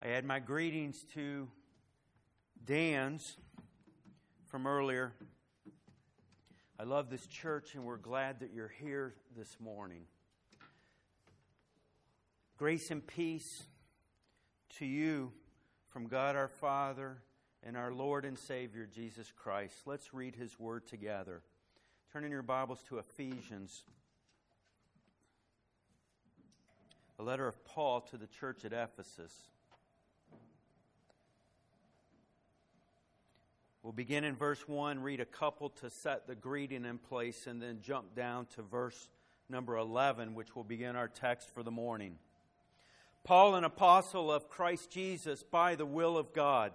I add my greetings to Dan's from earlier. I love this church and we're glad that you're here this morning. Grace and peace to you from God our Father and our Lord and Savior Jesus Christ. Let's read His Word together. Turn in your Bibles to Ephesians, a letter of Paul to the church at Ephesus. We'll begin in verse 1, read a couple to set the greeting in place, and then jump down to verse number 11, which will begin our text for the morning. Paul, an apostle of Christ Jesus by the will of God,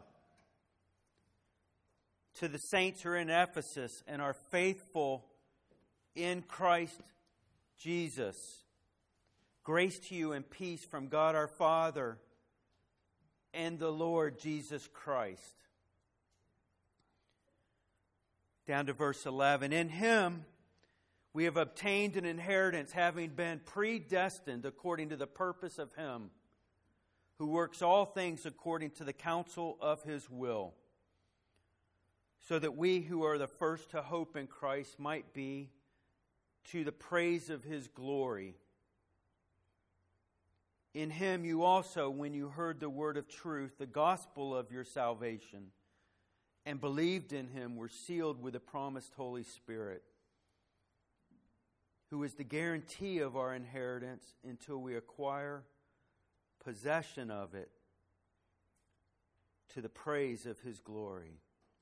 to the saints who are in Ephesus and are faithful in Christ Jesus, grace to you and peace from God our Father and the Lord Jesus Christ. Down to verse 11. In Him we have obtained an inheritance, having been predestined according to the purpose of Him who works all things according to the counsel of His will, so that we who are the first to hope in Christ might be to the praise of His glory. In Him you also, when you heard the word of truth, the gospel of your salvation, and believed in Him, were sealed with the promised Holy Spirit, who is the guarantee of our inheritance until we acquire possession of it, to the praise of His glory.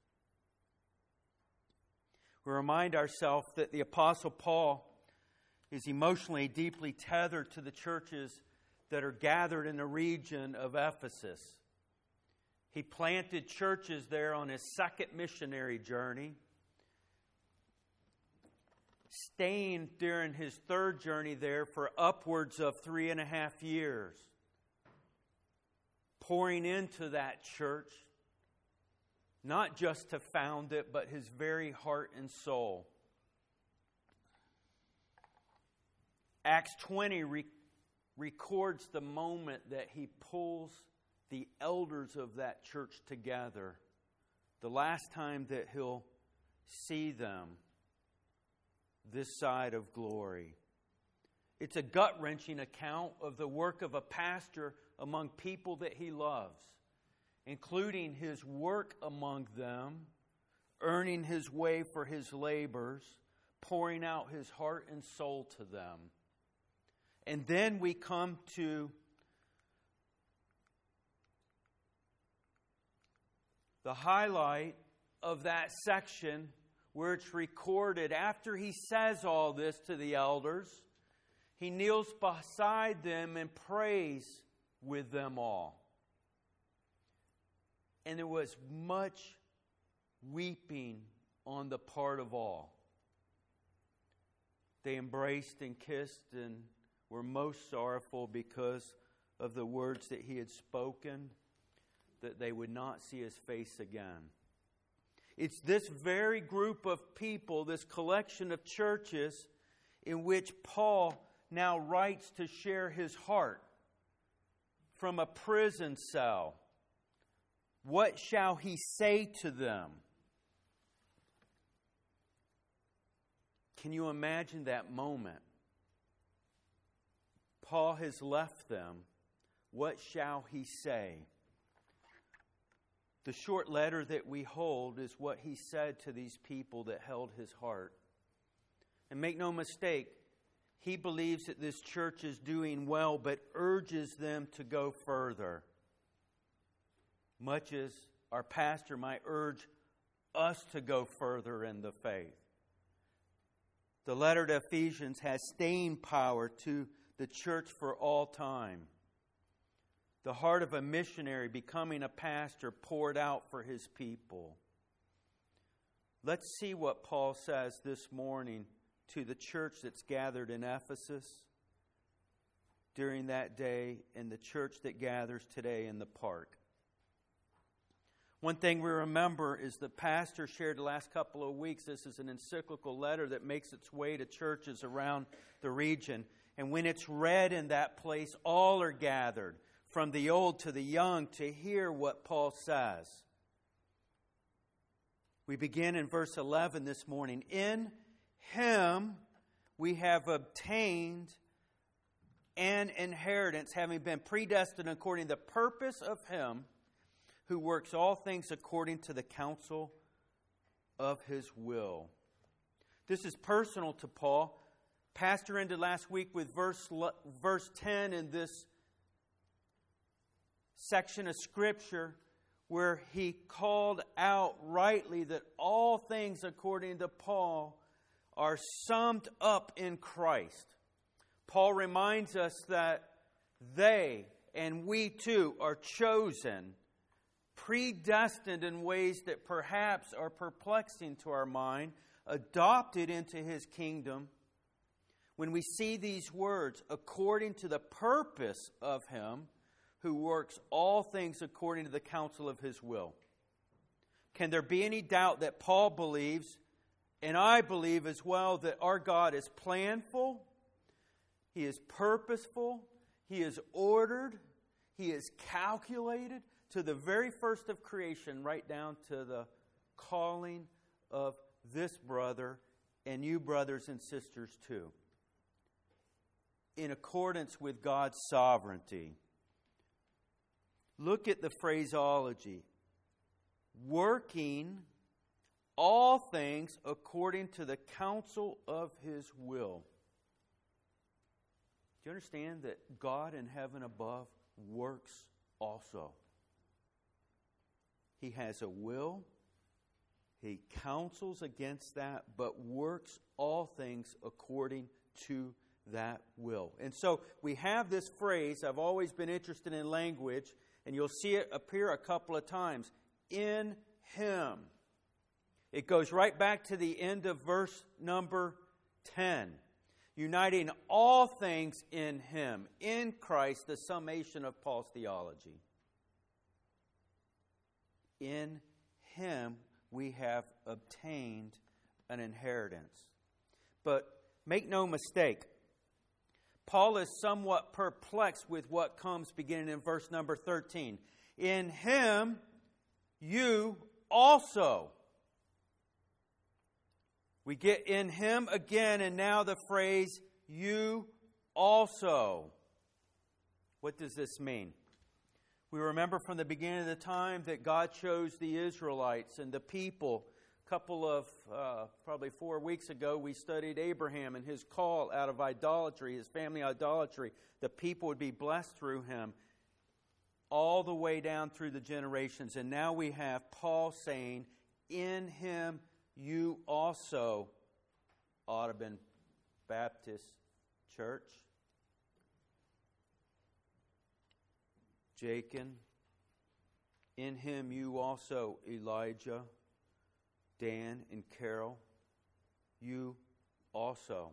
We remind ourselves that the Apostle Paul is emotionally deeply tethered to the churches that are gathered in the region of Ephesus. He planted churches there on his second missionary journey, staying during his third journey there for upwards of 3.5 years, pouring into that church, not just to found it, but his very heart and soul. Acts 20 records the moment that he pulls the elders of that church together, the last time that he'll see them this side of glory. It's a gut-wrenching account of the work of a pastor among people that he loves, including his work among them, earning his way for his labors, pouring out his heart and soul to them. And then we come to the highlight of that section where it's recorded. After he says all this to the elders, he kneels beside them and prays with them all. And there was much weeping on the part of all. They embraced and kissed and were most sorrowful because of the words that he had spoken, that they would not see his face again. It's this very group of people, this collection of churches, in which Paul now writes to share his heart from a prison cell. What shall he say to them? Can you imagine that moment? Paul has left them. What shall he say? The short letter that we hold is what he said to these people that held his heart. And make no mistake, he believes that this church is doing well, but urges them to go further. Much as our pastor might urge us to go further in the faith. The letter to Ephesians has staying power to the church for all time. The heart of a missionary becoming a pastor poured out for his people. Let's see what Paul says this morning to the church that's gathered in Ephesus during that day and the church that gathers today in the park. One thing we remember is the pastor shared the last couple of weeks. This is an encyclical letter that makes its way to churches around the region. And when it's read in that place, all are gathered from the old to the young to hear what Paul says. We begin in verse 11 this morning. In Him we have obtained an inheritance, having been predestined according to the purpose of Him who works all things according to the counsel of His will. This is personal to Paul. Pastor ended last week with verse 10 in this section of Scripture where he called out rightly that all things, according to Paul, are summed up in Christ. Paul reminds us that they, and we too, are chosen, predestined in ways that perhaps are perplexing to our mind, adopted into His kingdom. When we see these words, according to the purpose of Him who works all things according to the counsel of His will. Can there be any doubt that Paul believes, and I believe as well, that our God is planful, He is purposeful, He is ordered, He is calculated to the very first of creation, right down to the calling of this brother and you brothers and sisters too, in accordance with God's sovereignty. Look at the phraseology. Working all things according to the counsel of His will. Do you understand that God in heaven above works also? He has a will. He counsels against that, but works all things according to that will. And so we have this phrase. I've always been interested in language, and you'll see it appear a couple of times. In Him. It goes right back to the end of verse number 10. Uniting all things in Him, in Christ, the summation of Paul's theology. In Him we have obtained an inheritance. But make no mistake, Paul is somewhat perplexed with what comes beginning in verse number 13. In Him you also. We get in Him again, and now the phrase, you also. What does this mean? We remember from the beginning of the time that God chose the Israelites and the people. A couple of, probably 4 weeks ago, we studied Abraham and his call out of idolatry, his family idolatry. The people would be blessed through him all the way down through the generations. And now we have Paul saying, in Him you also, Audubon Baptist Church, Jacob, in Him you also, Elijah, Dan and Carol, you also.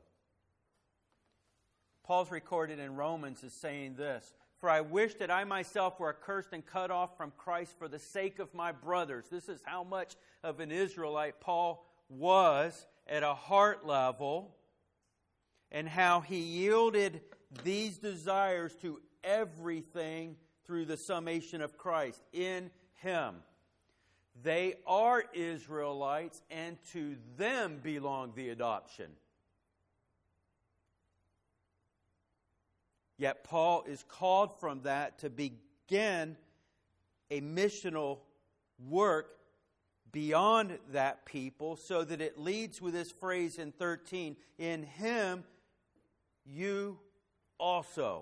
Paul's recorded in Romans as saying this, for I wish that I myself were accursed and cut off from Christ for the sake of my brothers. This is how much of an Israelite Paul was at a heart level, and how he yielded these desires to everything through the summation of Christ. In Him. They are Israelites, and to them belong the adoption. Yet Paul is called from that to begin a missional work beyond that people, so that it leads with this phrase in 13, in Him you also.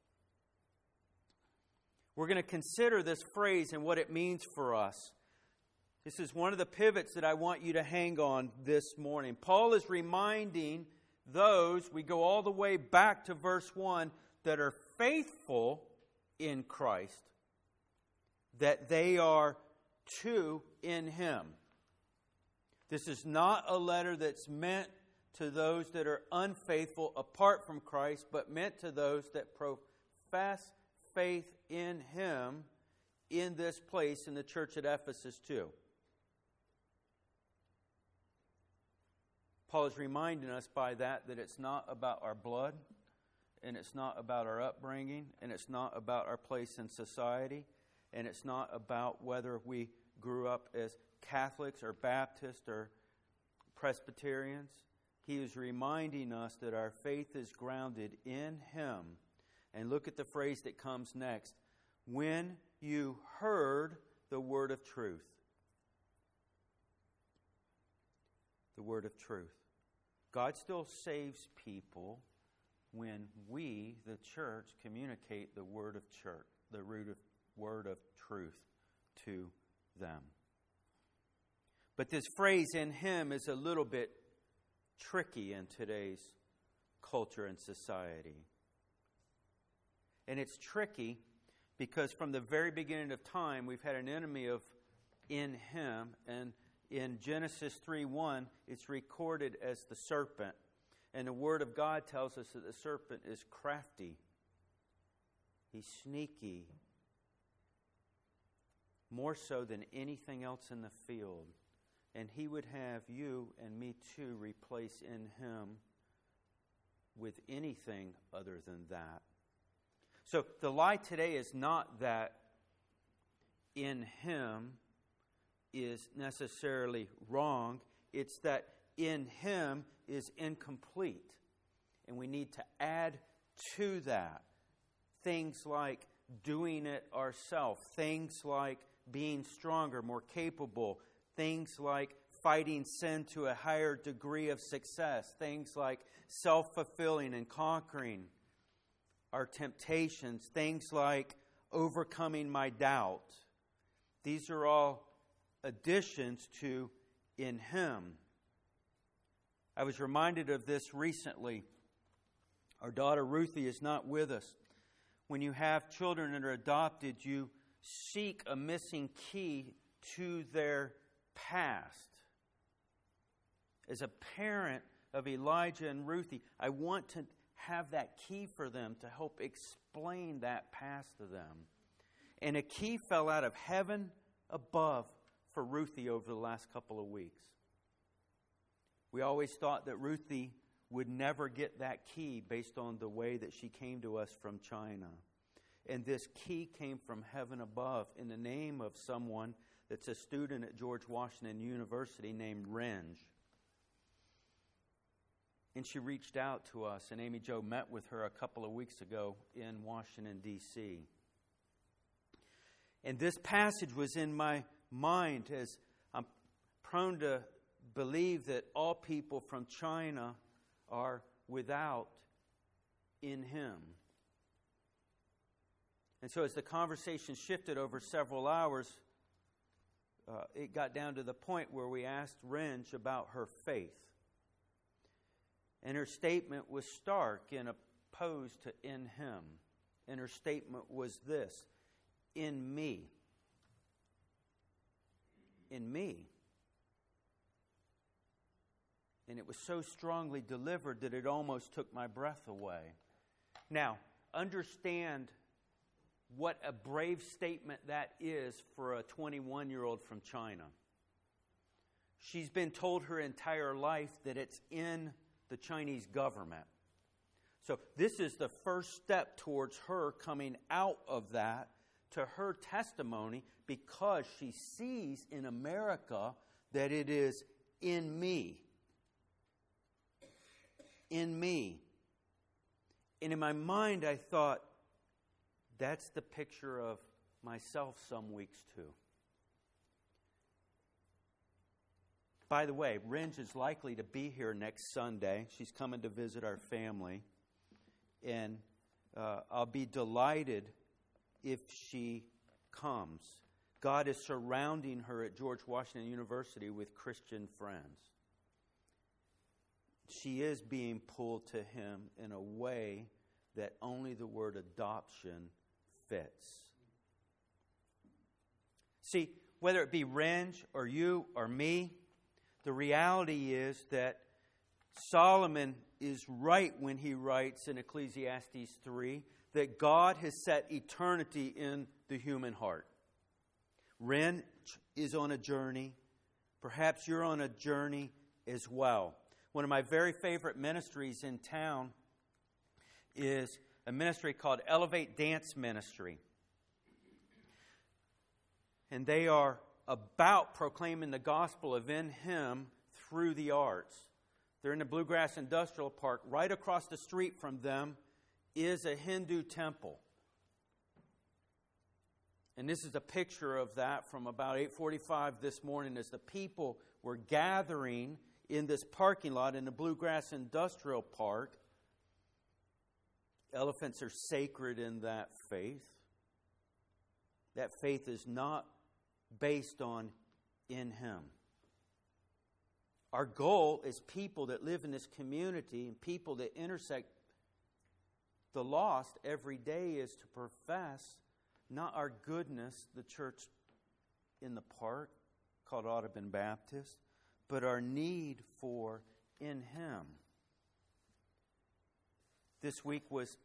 We're going to consider this phrase and what it means for us. This is one of the pivots that I want you to hang on this morning. Paul is reminding those, we go all the way back to verse 1, that are faithful in Christ, that they are too in Him. This is not a letter that's meant to those that are unfaithful apart from Christ, but meant to those that profess faith in Him in this place in the church at Ephesus too. Paul is reminding us by that it's not about our blood and it's not about our upbringing, and it's not about our place in society, and it's not about whether we grew up as Catholics or Baptists or Presbyterians. He is reminding us that our faith is grounded in Him. And look at the phrase that comes next. When you heard the word of truth. The word of truth. God still saves people when we, the church, communicate the word of church, the word of truth to them. But this phrase, in Him, is a little bit tricky in today's culture and society. And it's tricky because from the very beginning of time, we've had an enemy of in Him. And in Genesis 3:1, it's recorded as the serpent. And the Word of God tells us that the serpent is crafty. He's sneaky. More so than anything else in the field. And he would have you and me too replace in Him with anything other than that. So the lie today is not that in Him is necessarily wrong. It's that in Him is incomplete. And we need to add to that things like doing it ourselves, things like being stronger, more capable, things like fighting sin to a higher degree of success, things like self-fulfilling and conquering our temptations, things like overcoming my doubt. These are all additions to in Him. I was reminded of this recently. Our daughter Ruthie is not with us. When you have children that are adopted, you seek a missing key to their past. As a parent of Elijah and Ruthie, I want to have that key for them to help explain that past to them. And a key fell out of heaven above for Ruthie over the last couple of weeks. We always thought that Ruthie would never get that key based on the way that she came to us from China. And this key came from heaven above in the name of someone that's a student at George Washington University named Renge. And she reached out to us, and Amy Jo met with her a couple of weeks ago in Washington, D.C. And this passage was in my mind as I'm prone to believe that all people from China are without in Him. And so as the conversation shifted over several hours, it got down to the point where we asked Renge about her faith. And her statement was stark and opposed to in Him. And her statement was this: in me. In me. And it was so strongly delivered that it almost took my breath away. Now, understand what a brave statement that is for a 21-year-old from China. She's been told her entire life that it's in the Chinese government. So this is the first step towards her coming out of that to her testimony, because she sees in America that it is in me. In me. And in my mind I thought, that's the picture of myself some weeks too. By the way, Renge is likely to be here next Sunday. She's coming to visit our family. And I'll be delighted if she comes. God is surrounding her at George Washington University with Christian friends. She is being pulled to Him in a way that only the word adoption fits. See, whether it be Renge or you or me, the reality is that Solomon is right when he writes in Ecclesiastes 3 that God has set eternity in the human heart. Renge is on a journey. Perhaps you're on a journey as well. One of my very favorite ministries in town is a ministry called Elevate Dance Ministry. And they are about proclaiming the gospel of in Him through the arts. They're in the Bluegrass Industrial Park. Right across the street from them is a Hindu temple. And this is a picture of that from about 8:45 this morning as the people were gathering in this parking lot in the Bluegrass Industrial Park. Elephants are sacred in that faith. That faith is not based on in Him. Our goal as people that live in this community and people that intersect the lost every day is to profess not our goodness, the church in the park called Audubon Baptist, but our need for in Him. This week was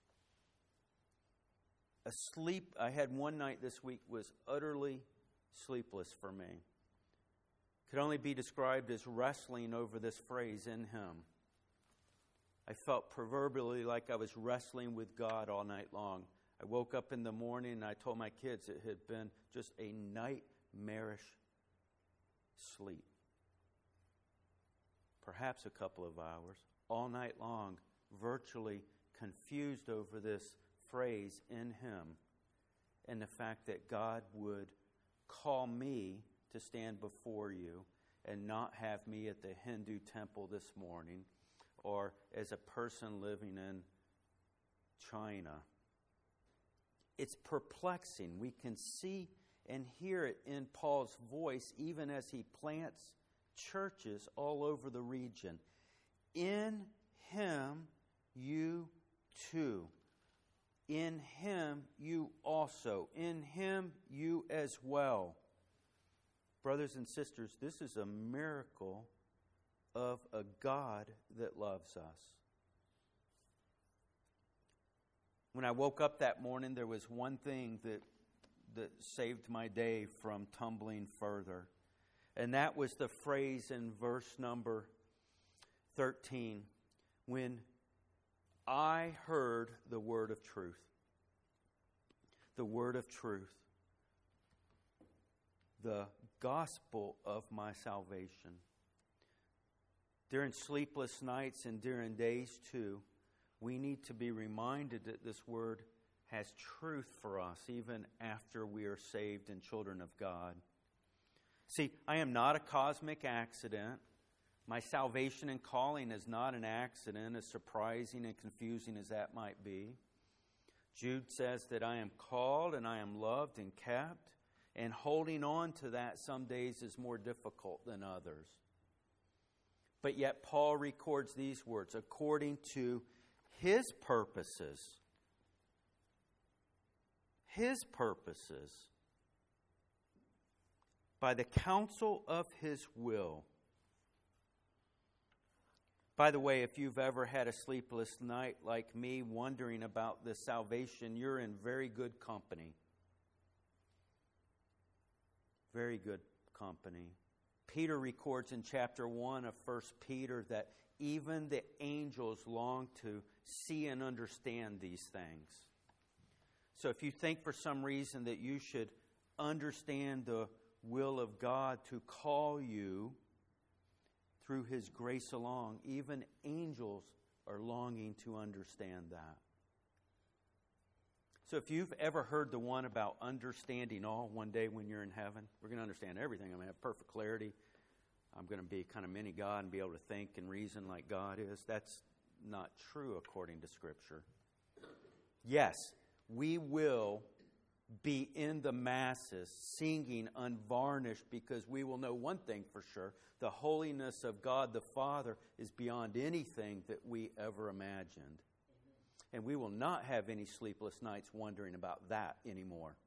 I had one night this week was utterly sleepless for me. Could only be described as wrestling over this phrase, in Him. I felt proverbially like I was wrestling with God all night long. I woke up in the morning and I told my kids it had been just a nightmarish sleep. Perhaps a couple of hours, all night long, virtually confused over this phrase, in Him, and the fact that God would call me to stand before you and not have me at the Hindu temple this morning or as a person living in China. It's perplexing. We can see and hear it in Paul's voice even as he plants churches all over the region. In Him you too. In Him you also. In Him you as well. Brothers and sisters, this is a miracle of a God that loves us. When I woke up that morning, there was one thing that saved my day from tumbling further. And that was the phrase in verse number 13, when I heard the word of truth. The word of truth. The gospel of my salvation. During sleepless nights and during days too, we need to be reminded that this word has truth for us even after we are saved and children of God. See, I am not a cosmic accident. My salvation and calling is not an accident, as surprising and confusing as that might be. Jude says that I am called and I am loved and kept, and holding on to that some days is more difficult than others. But yet Paul records these words, according to His purposes. His purposes. By the counsel of His will. By the way, if you've ever had a sleepless night like me, wondering about this salvation, you're in very good company. Very good company. Peter records in chapter 1 of 1 Peter that even the angels long to see and understand these things. So if you think for some reason that you should understand the will of God to call you through His grace alone, even angels are longing to understand that. So if you've ever heard the one about understanding all one day when you're in heaven, we're going to understand everything. I'm going to have perfect clarity. I'm going to be kind of mini God and be able to think and reason like God is. That's not true according to Scripture. Yes, we will be in the masses singing unvarnished because we will know one thing for sure. The holiness of God the Father is beyond anything that we ever imagined. And we will not have any sleepless nights wondering about that anymore.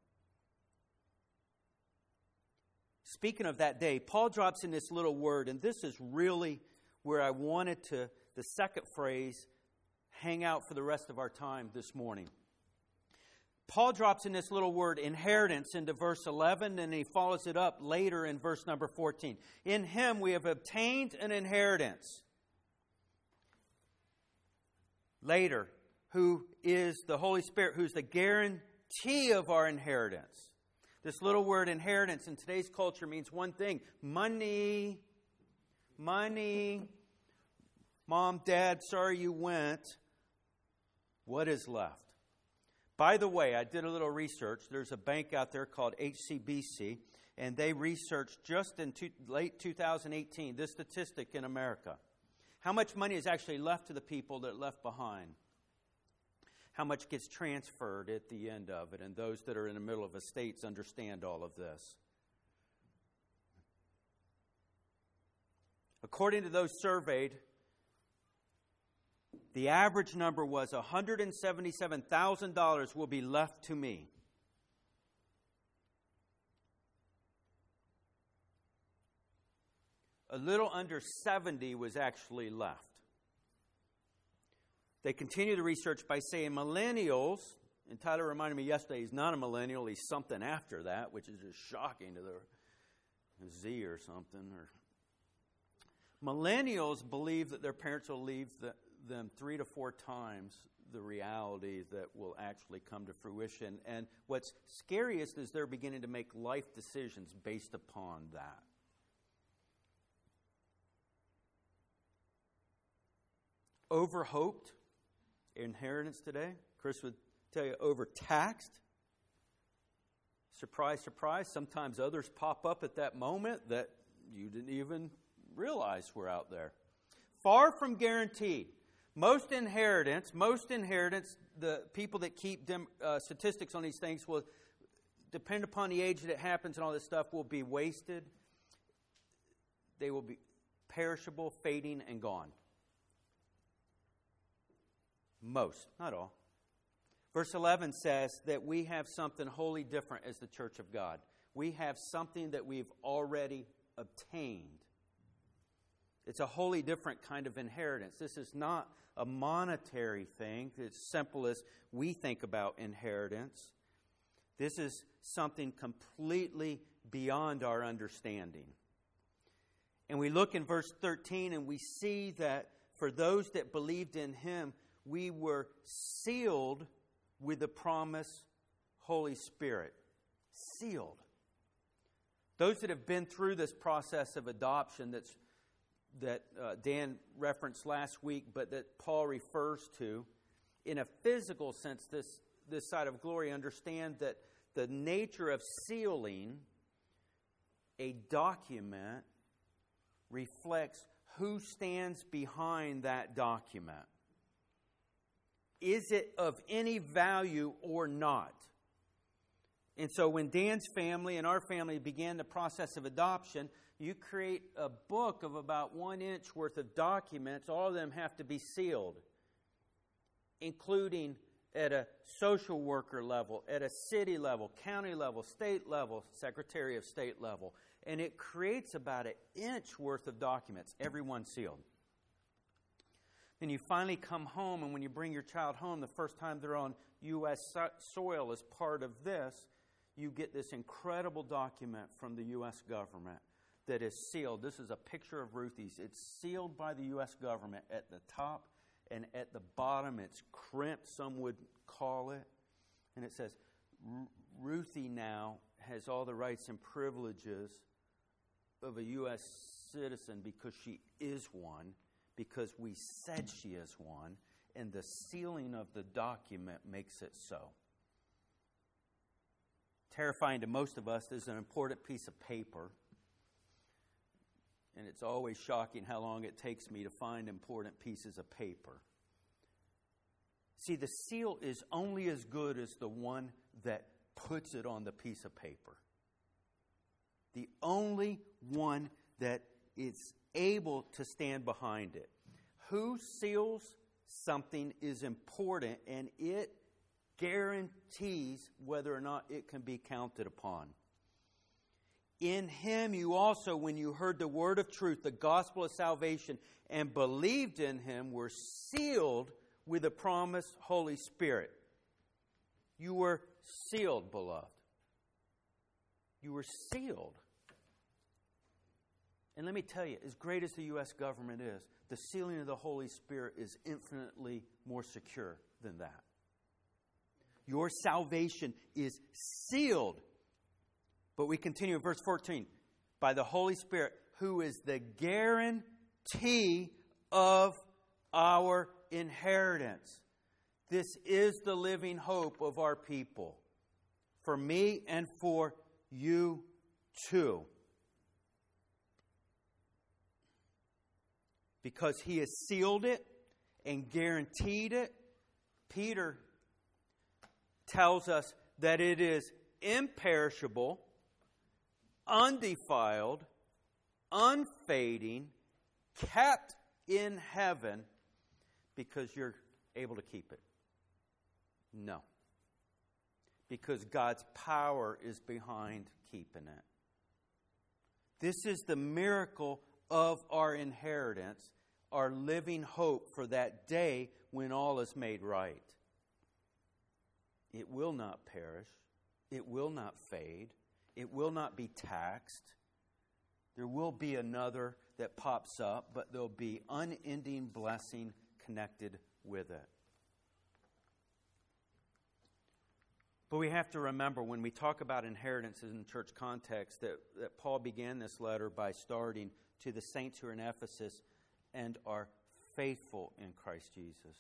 Speaking of that day, Paul drops in this little word, and this is really where I wanted to, the second phrase, hang out for the rest of our time this morning. Paul drops in this little word, inheritance, into verse 11, and he follows it up later in verse number 14. In Him we have obtained an inheritance. Later, who is the Holy Spirit, who's the guarantee of our inheritance. This little word inheritance in today's culture means one thing: money. Money. Mom, Dad, sorry you went. What is left? By the way, I did a little research. There's a bank out there called HCBC, and they researched just in late 2018 this statistic in America. How much money is actually left to the people that are left behind? How much gets transferred at the end of it? And those that are in the middle of estates understand all of this. According to those surveyed, the average number was $177,000 will be left to me. A little under 70 was actually left. They continue the research by saying millennials, and Tyler reminded me yesterday he's not a millennial, he's something after that, which is just shocking to the Z or something. Millennials believe that their parents will leave them 3 to 4 times the reality that will actually come to fruition. And what's scariest is they're beginning to make life decisions based upon that. Overhoped inheritance today. Chris would tell you overtaxed. Surprise, surprise. Sometimes others pop up at that moment that you didn't even realize were out there. Far from guaranteed. Most inheritance, the people that keep statistics on these things will depend upon the age that it happens and all this stuff will be wasted. They will be perishable, fading, and gone. Most, not all. Verse 11 says that we have something wholly different as the church of God. We have something that we've already obtained. It's a wholly different kind of inheritance. This is not a monetary thing. It's simple as we think about inheritance. This is something completely beyond our understanding. And we look in verse 13 and we see that for those that believed in Him, we were sealed with the promised Holy Spirit. Sealed. Those that have been through this process of adoption that Dan referenced last week, but that Paul refers to, in a physical sense, this side of glory, understand that the nature of sealing a document reflects who stands behind that document. Is it of any value or not? And so when Dan's family and our family began the process of adoption, you create a book of about 1 inch worth of documents. All of them have to be sealed, including at a social worker level, at a city level, county level, state level, Secretary of State level. And it creates about 1 inch worth of documents, every one sealed. And you finally come home, and when you bring your child home, the first time they're on U.S. soil as part of this, you get this incredible document from the U.S. government that is sealed. This is a picture of Ruthie's. It's sealed by the U.S. government at the top, and at the bottom it's crimped, some would call it. And it says, Ruthie now has all the rights and privileges of a U.S. citizen because she is one, because we said she is one, and the sealing of the document makes it so. Terrifying to most of us, there's an important piece of paper, and it's always shocking how long it takes me to find important pieces of paper. See, the seal is only as good as the one that puts it on the piece of paper. The only one that is able to stand behind it. Who seals something is important, and it guarantees whether or not it can be counted upon. In Him you also, when you heard the word of truth, the gospel of salvation, and believed in Him, were sealed with the promised Holy Spirit. You were sealed, beloved. You were sealed. And let me tell you, as great as the U.S. government is, the sealing of the Holy Spirit is infinitely more secure than that. Your salvation is sealed. But we continue in verse 14. By the Holy Spirit, who is the guarantee of our inheritance. This is the living hope of our people. For me and for you too. Because He has sealed it and guaranteed it, Peter tells us that it is imperishable, undefiled, unfading, kept in heaven because you're able to keep it. No. Because God's power is behind keeping it. This is the miracle of our inheritance, our living hope for that day when all is made right. It will not perish. It will not fade. It will not be taxed. There will be another that pops up, but there'll be unending blessing connected with it. But we have to remember when we talk about inheritances in church context that Paul began this letter by starting to the saints who are in Ephesus and are faithful in Christ Jesus.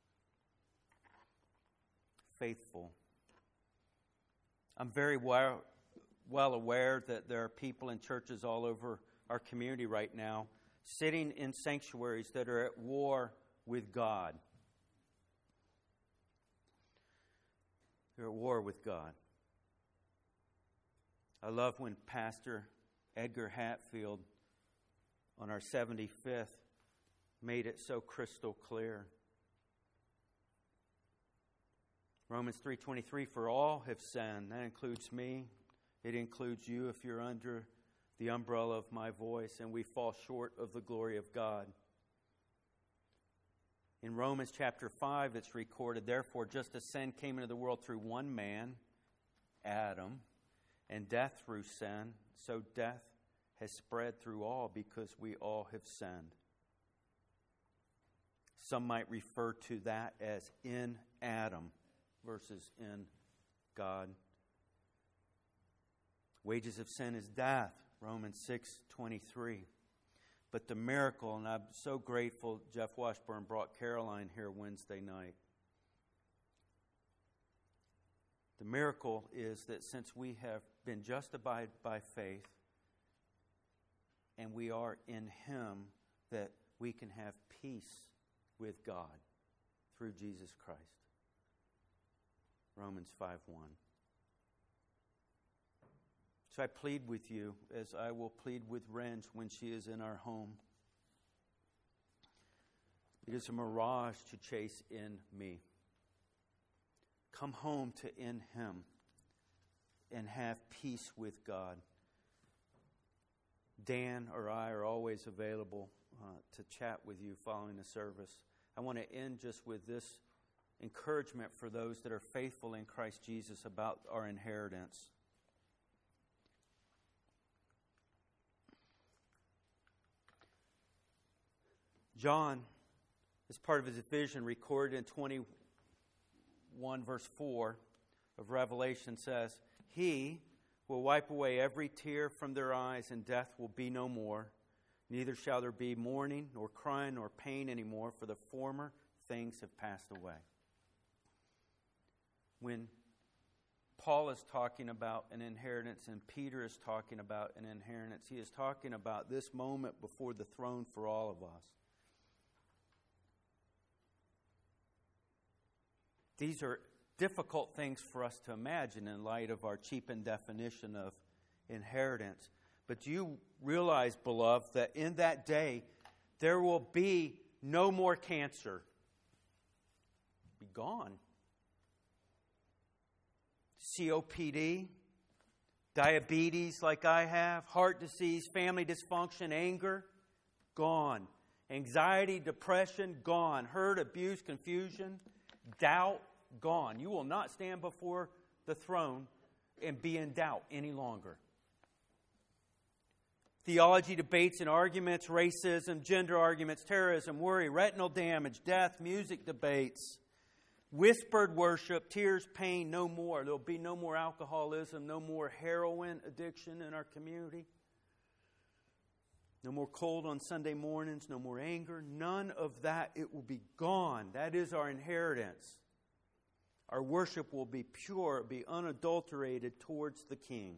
Faithful. I'm very well aware that there are people in churches all over our community right now sitting in sanctuaries that are at war with God. They're at war with God. I love when Pastor Edgar Hatfield on our 75th made it so crystal clear. Romans 3:23, for all have sinned. That includes me. It includes you if you're under the umbrella of my voice, and we fall short of the glory of God. In Romans chapter 5, it's recorded, therefore, just as sin came into the world through one man, Adam, and death through sin, so death has spread through all because we all have sinned. Some might refer to that as in Adam versus in God. Wages of sin is death, Romans 6:23. But the miracle, and I'm so grateful Jeff Washburn brought Caroline here Wednesday night. The miracle is that since we have been justified by faith and we are in Him, that we can have peace with God through Jesus Christ. Romans 5:1. So I plead with you, as I will plead with Renge when she is in our home. It is a mirage to chase in me. Come home to in Him and have peace with God. Dan or I are always available to chat with you following the service. I want to end just with this encouragement for those that are faithful in Christ Jesus about our inheritance. John, as part of his vision recorded in 21 verse 4 of Revelation, says, He will wipe away every tear from their eyes, and death will be no more. Neither shall there be mourning, nor crying, nor pain anymore, for the former things have passed away. When Paul is talking about an inheritance and Peter is talking about an inheritance, he is talking about this moment before the throne for all of us. These are difficult things for us to imagine in light of our cheapened definition of inheritance. But do you realize, beloved, that in that day there will be no more cancer? Be gone. COPD, diabetes like I have, heart disease, family dysfunction, anger, gone. Anxiety, depression, gone. Hurt, abuse, confusion, doubt, gone. You will not stand before the throne and be in doubt any longer. Theology debates and arguments, racism, gender arguments, terrorism, worry, retinal damage, death, music debates, whispered worship, tears, pain, no more. There'll be no more alcoholism, no more heroin addiction in our community. No more cold on Sunday mornings, no more anger. None of that. It will be gone. That is our inheritance. Our worship will be pure, be unadulterated towards the King.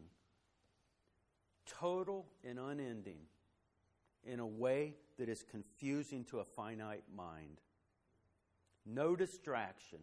Total and unending in a way that is confusing to a finite mind. No distraction.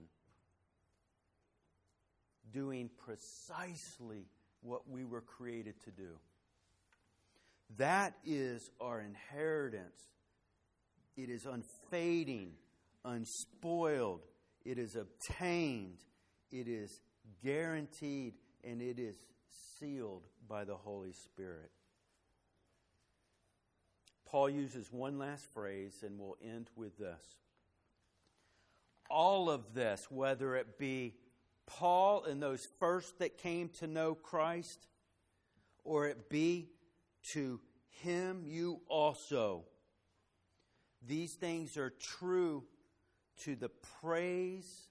Doing precisely what we were created to do. That is our inheritance. It is unfading, unspoiled. It is obtained. It is guaranteed, and it is sealed by the Holy Spirit. Paul uses one last phrase, and we'll end with this. All of this, whether it be Paul and those first that came to know Christ, or it be to him you also. These things are true to the praise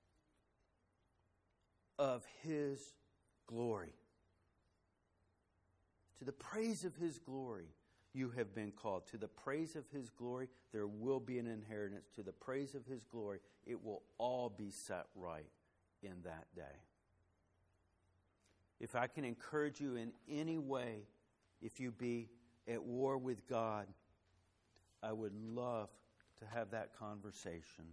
of His glory. To the praise of His glory, you have been called. To the praise of His glory, there will be an inheritance. To the praise of His glory, it will all be set right in that day. If I can encourage you in any way, if you be at war with God, I would love to have that conversation.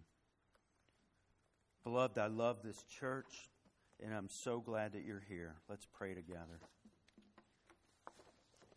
Beloved, I love this church, and I'm so glad that you're here. Let's pray together.